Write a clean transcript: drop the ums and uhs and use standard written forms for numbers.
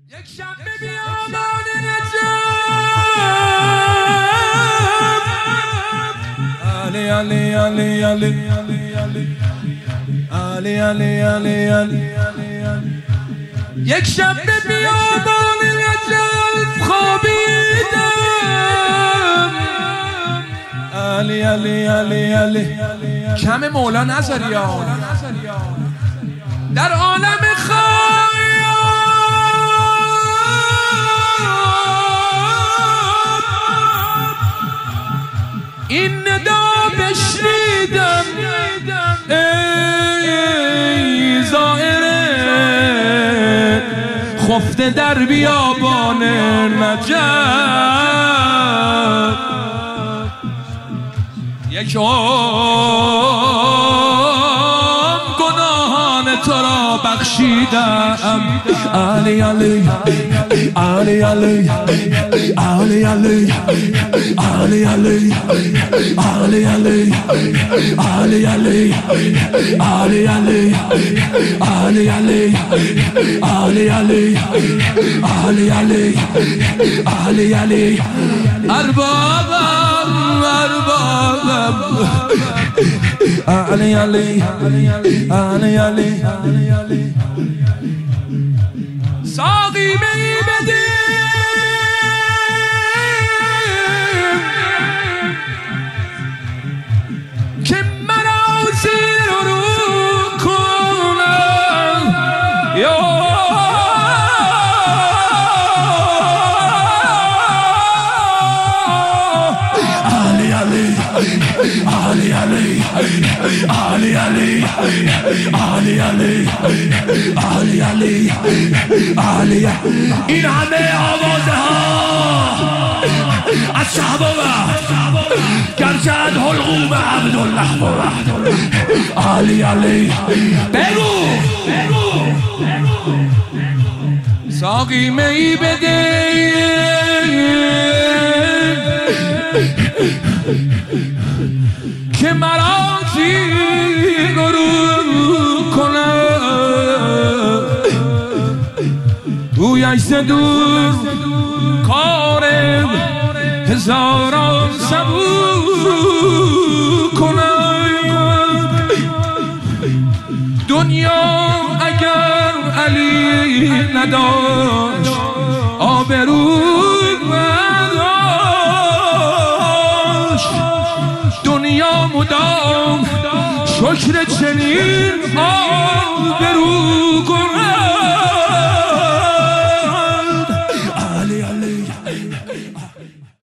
یک شب به بیابان نجف علی علی علی علی علی علی علی علی یک شب به بیابان نجف خوابیدم علی علی علی علی کم مولا نذاری ها در عالم خیال این ندا بشنیدم ای زائره خفته در بیابان نجف یک تو را بخشیدم علی علی علی علی علی علی علی علی علی علی علی علی علی علی علی علی علی علی علی اربابم اربابم علی علی علی علی ساقی می بده که مرا زیر رو کنم علی علی علی علی علی علی علی علی علی علی این همه آوازه ها از شهبابه گرچند حلقوم عبدالله علی علی بگو ساقی می بده که مرا گرو کنم گویش دور کارم هزاران صبور کنم دنیا اگر علی نداشت آبرو نداشت دنیا مدام شکر چنین آبرو کنم